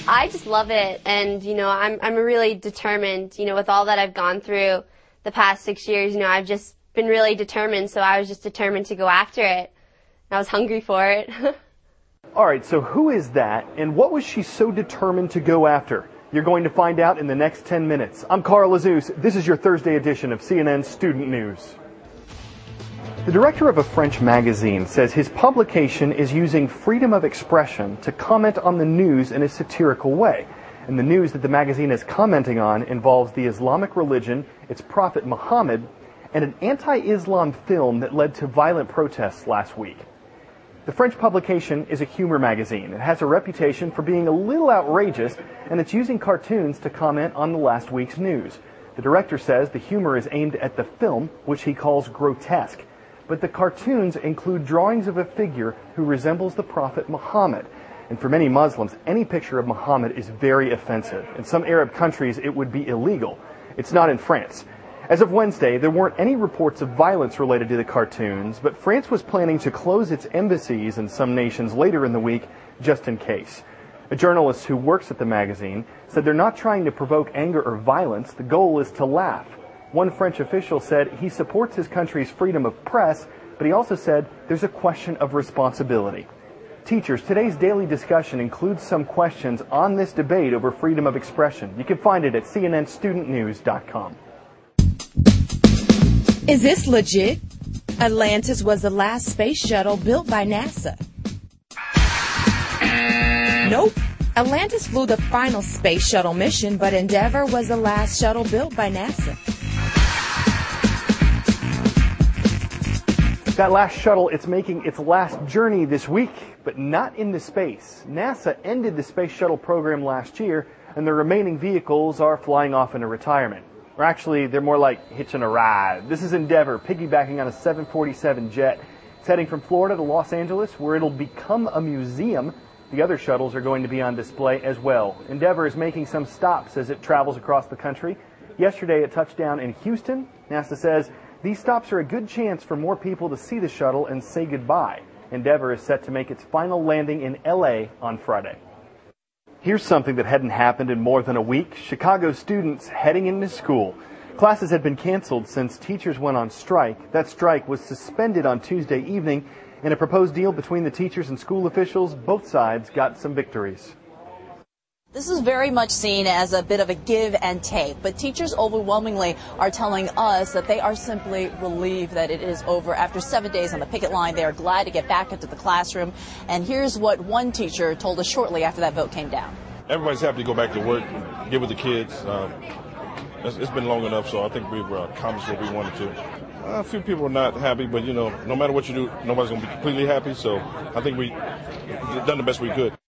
I just love it, and I'm really determined. With all that I've gone through the past 6 years, I've just been really determined. So I was just determined to go after it. I was hungry for it. All right, so who is that, and what was she so determined to go after? You're going to find out in the next 10 minutes. I'm Carl Azus. This is your Thursday edition of CNN Student News. The director of a French magazine says his publication is using freedom of expression to comment on the news in a satirical way. And the news that the magazine is commenting on involves the Islamic religion, its prophet Muhammad, and an anti-Islam film that led to violent protests last week. The French publication is a humor magazine. It has a reputation for being a little outrageous, and it's using cartoons to comment on the last week's news. The director says the humor is aimed at the film, which he calls grotesque. But the cartoons include drawings of a figure who resembles the prophet Muhammad. And for many Muslims, any picture of Muhammad is very offensive. In some Arab countries, it would be illegal. It's not in France. As of Wednesday, there weren't any reports of violence related to the cartoons, but France was planning to close its embassies in some nations later in the week, just in case. A journalist who works at the magazine said they're not trying to provoke anger or violence. The goal is to laugh. One French official said he supports his country's freedom of press, but he also said there's a question of responsibility. Teachers, today's daily discussion includes some questions on this debate over freedom of expression. You can find it at cnnstudentnews.com. Is this legit? Atlantis was the last space shuttle built by NASA. Nope. Atlantis flew the final space shuttle mission, but Endeavour was the last shuttle built by NASA. That last shuttle, it's making its last journey this week, but not into space. NASA ended the space shuttle program last year, and the remaining vehicles are flying off into retirement. Or actually, they're more like hitching a ride. This is Endeavour, piggybacking on a 747 jet. It's heading from Florida to Los Angeles, where it'll become a museum. The other shuttles are going to be on display as well. Endeavour is making some stops as it travels across the country. Yesterday, it touched down in Houston. NASA says these stops are a good chance for more people to see the shuttle and say goodbye. Endeavour is set to make its final landing in L.A. on Friday. Here's something that hadn't happened in more than a week. Chicago students heading into school. Classes had been canceled since teachers went on strike. That strike was suspended on Tuesday evening. In a proposed deal between the teachers and school officials, both sides got some victories. This is very much seen as a bit of a give and take, but teachers overwhelmingly are telling us that they are simply relieved that it is over. After 7 days on the picket line, they are glad to get back into the classroom. And here's what one teacher told us shortly after that vote came down. Everybody's happy to go back to work and get with the kids. It's been long enough, so I think we've accomplished what we wanted to. A few people are not happy, but, no matter what you do, nobody's going to be completely happy. So I think we've done the best we could.